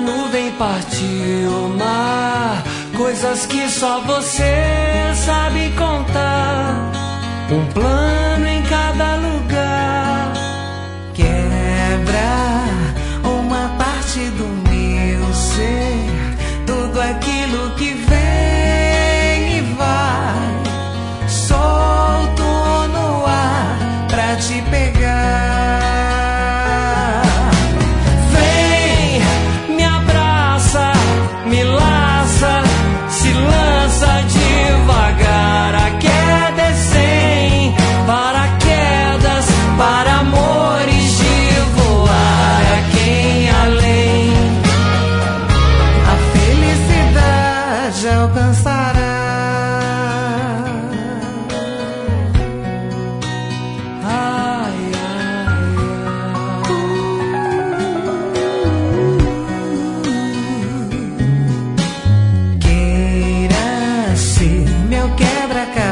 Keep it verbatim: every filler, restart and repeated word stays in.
nuvem partiu o mar, coisas que só você sabe contar. Um plano em cada lugar. Quebra uma parte do meu ser, tudo aquilo que vem e vai, solto no ar pra te pegar. Me laça, se lança devagar. A queda é sem paraquedas para amores de voar. A quem além a felicidade alcançará. Ai, ai, ai. Queira ser meu quebra-cabeça,